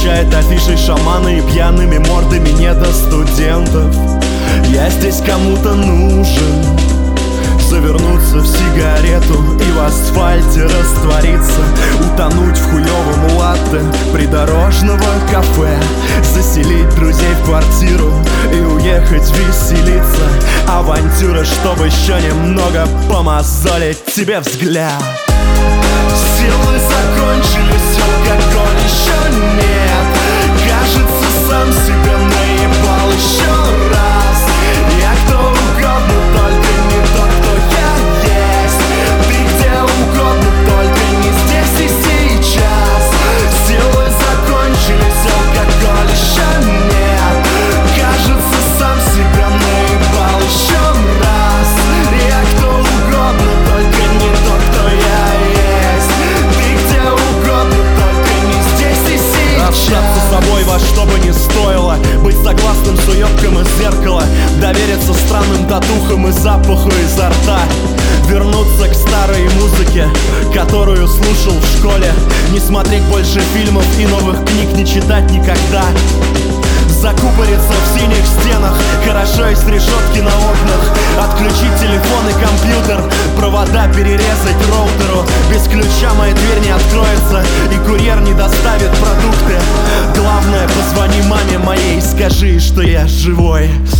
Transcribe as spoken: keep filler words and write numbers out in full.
встречает афишей шаманы и пьяными мордами недостудентов. Я здесь кому-то нужен, завернуться в сигарету и в асфальте раствориться, утонуть в хуёвом латте придорожного кафе, заселить друзей в квартиру и уехать веселиться. Авантюра, чтобы еще немного помазолить тебе взгляд. Силы закончились, алкоголь еще нет. Кажется, сам себе наебал еще раз. Я кто угодно, только не тот, кто я есть. Ты где угодно, только не здесь и сейчас. Силы закончились, алкоголь еще нет. Кажется, сам себя наебал еще раз. Я кто угодно, только не тот, кто я есть. Ты где угодно, только не здесь и сейчас. Общаться с собой во что бы ни стоило, быть согласным с уёбком из зеркала, довериться странным татухам и запаху изо рта, вернуться к старой музыке, которую слушал в школе, не смотреть больше фильмов и новых книг не читать никогда, закупориться в синих стенах, хорошо из решетки на окнах, отключить телефон и компьютер, провода перерезать роутеру. Без ключа моя дверь не откроется и курьер не доставит продукты. Главное, позвони маме моей, скажи, что я живой.